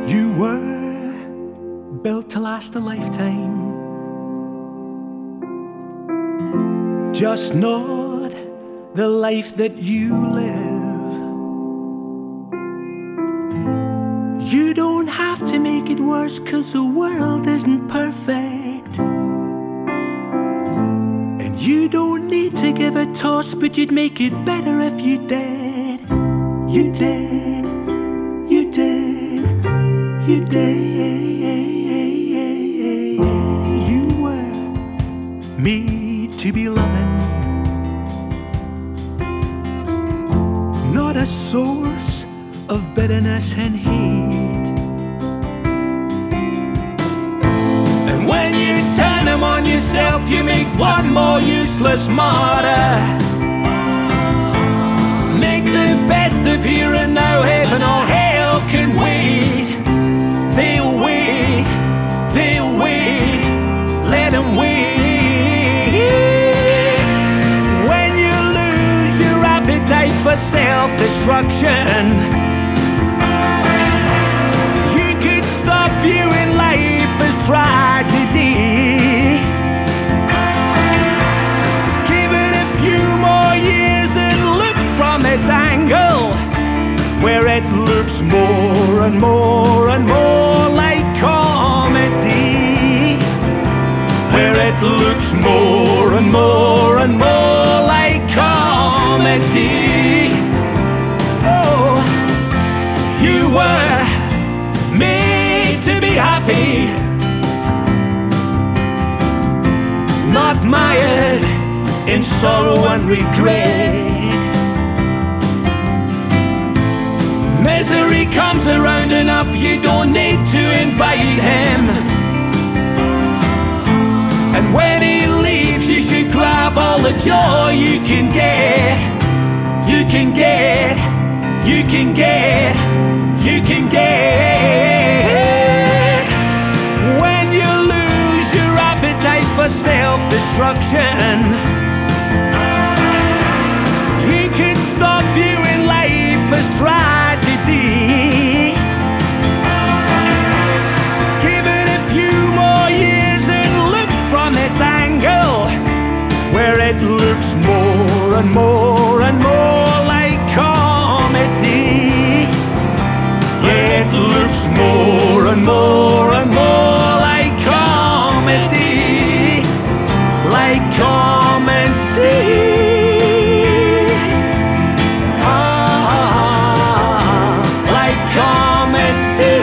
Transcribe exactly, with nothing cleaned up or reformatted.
You were built to last a lifetime, just not the life that you live. You don't have to make it worse, 'cause the world isn't perfect. And you don't need to give a toss, but you'd make it better if you did. You did, you did, you did. You were made to be loving, not a source of bitterness and hate. And when you turn them on yourself, you make one more useless martyr. Make the best of here and now. Heaven or hell can wait. They'll wait, they'll wait, let them wait. When you lose your appetite for self-destruction, you could stop viewing life as tragedy. Give it a few more years and look from this angle, where it looks more and more and more like comedy. Where it looks more and more and more like comedy. Oh, you were made to be happy, not mired in sorrow and regret. Misery comes around enough, you don't need to invite him. And when he leaves, you should grab all the joy you can get. You can get, you can get, you can get. When you lose your appetite for self-destruction, you can stop viewing life as tragedy. Give it a few more years and look from this angle, where it looks more and more and more like comedy. Yeah, it looks more and more and more like comedy, like comedy. Ah, like comedy.